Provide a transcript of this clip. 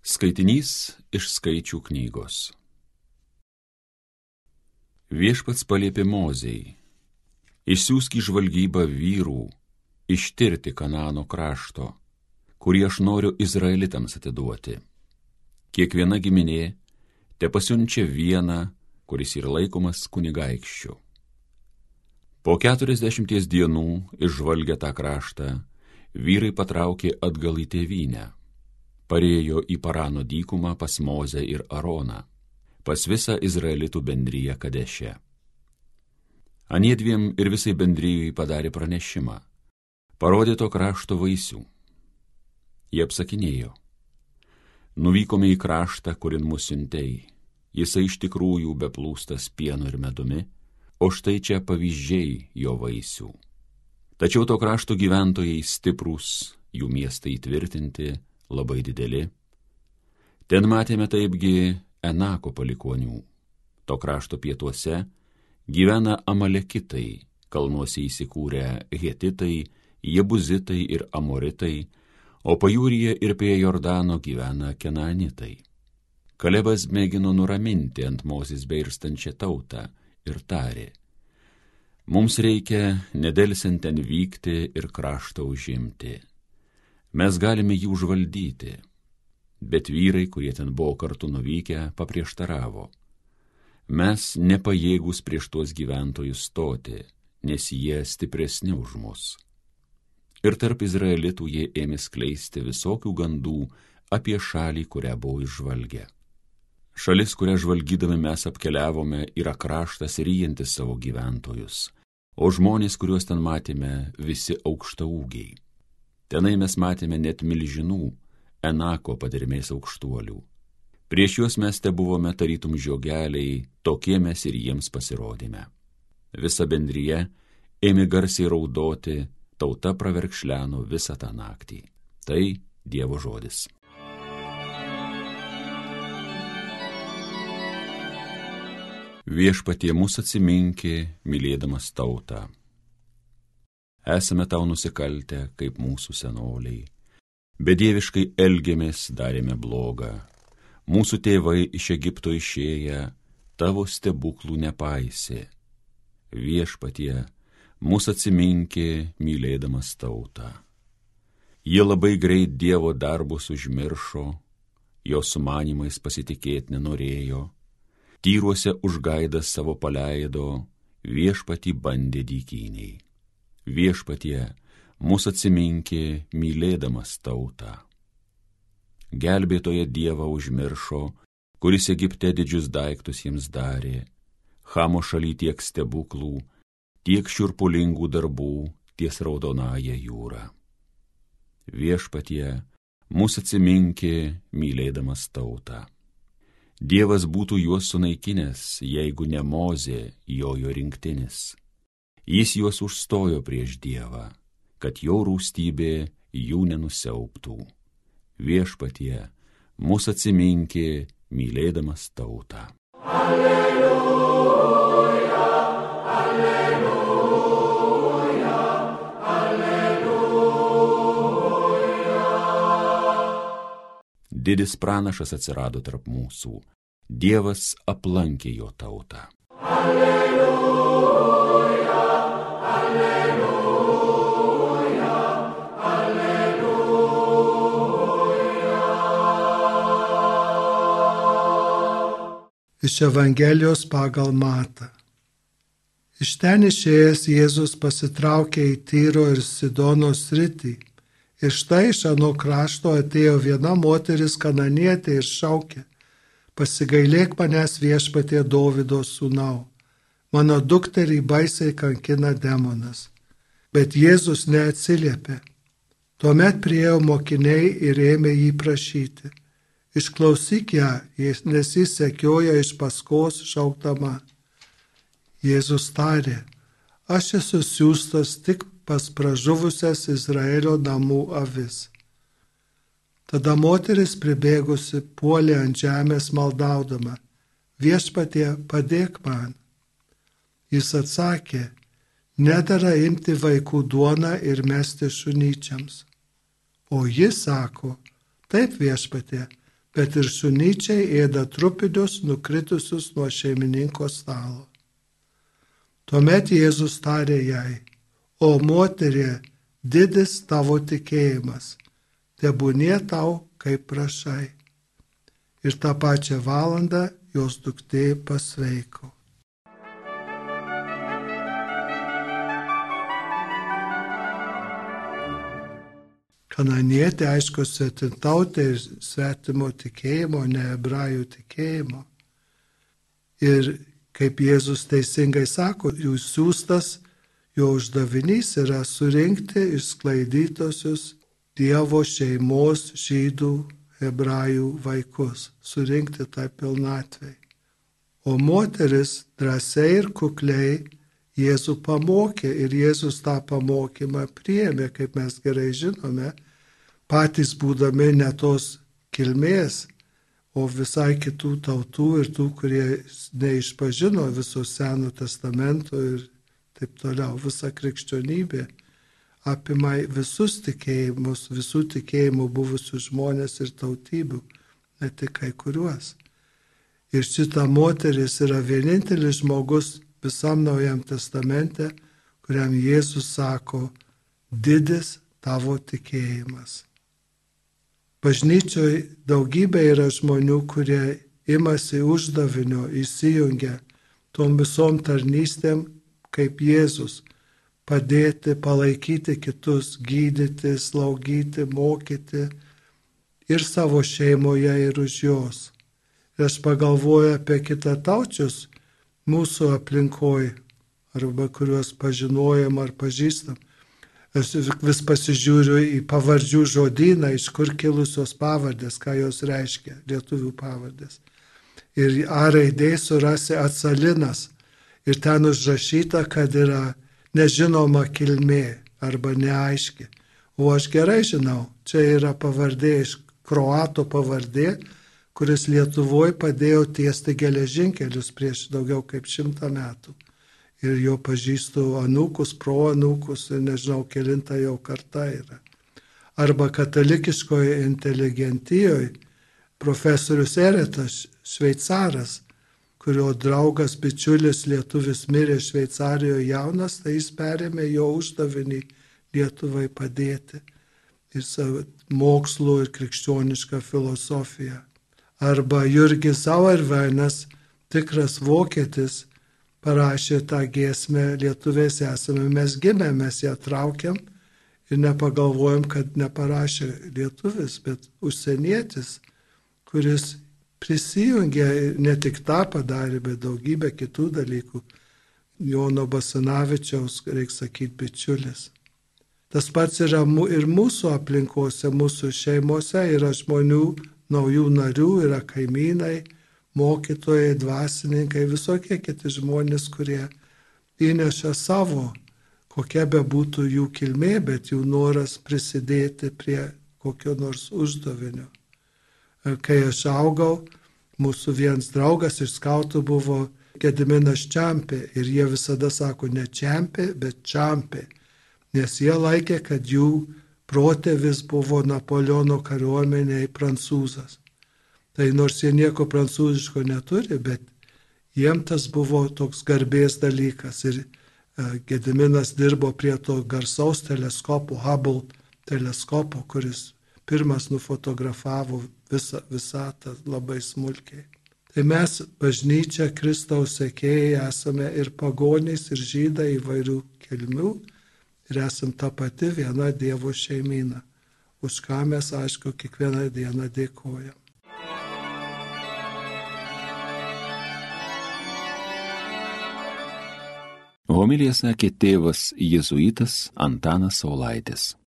Skaitinys iš Skaičių knygos. Viešpats paliepė Mozei: išsiųsk į žvalgybą vyrų, ištirti Kanaano krašto, kurį aš noriu Izraelitams atiduoti. Kiekviena giminė tepasiunčia vieną, kuris yra laikomas kunigaikščiu. Po 40 dienų išžvalgę tą kraštą, vyrai patraukė atgal į tėvynę. Parėjo į Parano dykumą pas Mozę ir Aroną, pas visą Izraelitų bendriją Kadeše. Aniedviem ir visai bendrijai padarė pranešimą, parodė to krašto vaisių. Jie apsakinėjo: nuvykome į kraštą, kurin mus siuntei, jisai iš tikrųjų beplūstas pienu ir medumi, o štai čia pavyzdžiai jo vaisių. Tačiau to krašto gyventojai stiprūs, jų miestai įtvirtinti, labai dideli. Ten matėme taipgi Enako palikonių. To krašto pietuose gyvena Amalekitai, kalnuose įsikūrę Hetitai, Jebuzitai ir Amoritai, o pajūryje ir prie Jordano gyvena Kenaanitai. Kalebas mėgino nuraminti ant Mozės beirstančią tautą ir tarė: mums reikia nedelsiant ten vykti ir kraštą užimti. Mes galime jį užvaldyti. Bet vyrai, kurie ten buvo kartu nuvykę, paprieštaravo: mes nepajėgūs prieš tuos gyventojus stoti, nes jie stipresni už mus. Ir tarp Izraelitų jie ėmė skleisti visokių gandų apie šalį, kurią buvo išžvalgę. Šalis, kurią žvalgydami mes apkeliavome, yra kraštas ryjantis savo gyventojus, o žmonės, kuriuos ten matėme, visi aukštaūgiai. Tenai mes matėme net milžinų, Enako padermės aukštuolių. Prieš juos mes te buvome tarytum žiogeliai, tokie mes ir jiems pasirodėme. Visa bendrija ėmė garsiai raudoti, tauta praverkšleno visą tą naktį. Tai Dievo žodis. Viešpatie mus atsiminkė, mylėdamas tautą. Esame tau nusikaltę, kaip mūsų senoliai. Bedieviškai elgėmės, darėme blogą. Mūsų tėvai iš Egipto išėję, tavo stebuklų nepaisė. Viešpatie, mus atsiminkė, mylėdamas tautą. Jie labai greit Dievo darbus užmiršo, jo sumanimais pasitikėti nenorėjo, tyruose užgaidas savo paleido, viešpatį bandė dykyniai. Viešpatie, mus atsiminkė, mylėdamas tautą. Gelbėtoje Dievą užmiršo, kuris Egipte didžius daiktus jiems darė, Chamo šaly tiek stebuklų, tiek šiurpulingų darbų ties Raudonąja jūra. Viešpatie, mus atsiminkė, mylėdamas tautą. Dievas būtų juos sunaikinęs, jeigu ne Mozė, jojo rinktinis. Jis juos užstojo prieš Dievą, kad jo rūstybė jų nenusiauptų. Viešpatie, mus atsiminkė, mylėdamas tautą. Alleluja, alleluja, alleluja. Didis pranašas atsirado tarp mūsų. Dievas aplankė jo tautą. Alleluja. Iš Evangelijos pagal Matą. Iš ten išėjęs Jėzus pasitraukė į Tyro ir Sidono sritį. Ir štai iš ano krašto atėjo viena moteris kananietė ir šaukė: pasigailėk manęs, Viešpatie, Dovydo sūnau, mano dukterį baisiai kankina demonas. Bet Jėzus neatsiliepė. Tuomet priėjo mokiniai ir ėmė jį prašyti: išklausyk ją, nes jis sekioja iš paskos šaukdama. Jėzus tarė: aš esu siųstas tik pas pražuvusias Izraelio namų avis. Tada moteris pribėgusi puolė ant žemės maldaudama: Viešpatie, padėk man. Jis atsakė: nedera imti vaikų duoną ir mesti šunyčiams. O jis sako: taip, Viešpatie, bet ir šunyčiai ėda trupinius nukritusius nuo šeimininko stalo. Tuomet Jėzus tarė jai, o moterie, didis tavo tikėjimas, tebūnie tau, kaip prašai. Ir tą pačią valandą jos duktė pasveiko. Kananietė, aišku, svetimtautė ir svetimo tikėjimo, ne hebrajų tikėjimo. Ir kaip Jėzus teisingai sako, jų siųstas, jo uždavinys yra surinkti išsklaidytosius Dievo šeimos žydų hebrajų vaikus, surinkti tą pilnatvei. O moteris drąsiai ir kukliai Jėzų pamokė ir Jėzus tą pamokymą priėmė, kaip mes gerai žinome, patys būdami ne tos kilmės, o visai kitų tautų ir tų, kurie neišpažino viso Seno testamento ir taip toliau. Visa krikščionybė apima visus tikėjimus, visų tikėjimų buvusių žmonės ir tautybių, ne tik kai kuriuos. Ir šita moteris yra vienintelis žmogus visam Naujam testamente, kuriam Jėzus sako, didis tavo tikėjimas. Bažnyčioje daugybė yra žmonių, kurie imasi uždavinio, įsijungia tom visom tarnystėm, kaip Jėzus, padėti, palaikyti kitus, gydyti, slaugyti, mokyti ir savo šeimoje ir už jos. Ir aš pagalvoju apie kitataučius mūsų aplinkoje, arba kuriuos pažinojam ar pažįstam. Aš vis pasižiūriu į pavardžių žodyną, iš kur kilusios pavardės, ką jos reiškia, lietuvių pavardės. Ir A raidėj surasi Atsalinas. Ir ten užrašyta, kad yra nežinoma kilmė arba neaiški. O aš gerai žinau, čia yra pavardė iš kroato pavardė, kuris Lietuvoje padėjo tiesti geležinkelius prieš daugiau kaip 100 metų. Ir jo pažįstu anūkus, proanūkus ir nežinau, kelinta jau karta yra. Arba katalikiškoje inteligentijoje profesorius Eretas, šveicaras, kurio draugas, bičiulis lietuvis mirė Šveicarijoje jaunas, tai jis perėmė jo uždavinį Lietuvai padėti ir savo mokslo ir krikščionišką filosofiją. Arba Jurgis Zauerweinas, tikras vokietis, parašė tą giesmę Lietuvės esame, mes gimė, mes ją traukiam ir nepagalvojam, kad neparašė lietuvis, bet užsienietis, kuris prisijungė, ne tik tą padarė, bet daugybę kitų dalykų. Jono Basanavičiaus, reikia sakyti, bičiulis. Tas pats yra ir mūsų aplinkose, mūsų šeimose, yra žmonių, naujų narių, yra kaimynai, mokytojai, dvasininkai, visokie kiti žmonės, kurie įneša savo, kokia be būtų jų kilmė, bet jų noras prisidėti prie kokio nors uždavinio. Kai aš augau, mūsų vienas draugas iš skautų buvo Gediminas Čampė ir jie visada sako ne Čampė, bet Čampė, nes jie laikė, kad jų protėvis buvo Napoleono kariuomenėje prancūzas. Tai nors jie nieko prancūziško neturi, bet jiem tas buvo toks garbės dalykas. Ir Gediminas dirbo prie to garsaus teleskopo, Hubble teleskopo, kuris pirmas nufotografavo visatą labai smulkiai. Tai mes, bažnyčia, Kristaus sekėjai, esame ir pagonys, ir žydai įvairių kilmių, ir esam ta pati viena Dievo šeimyna, už ką mes, aišku, kiekvieną dieną dėkojam. Homiliją sakė tėvas jėzuitas Antanas Saulaitis.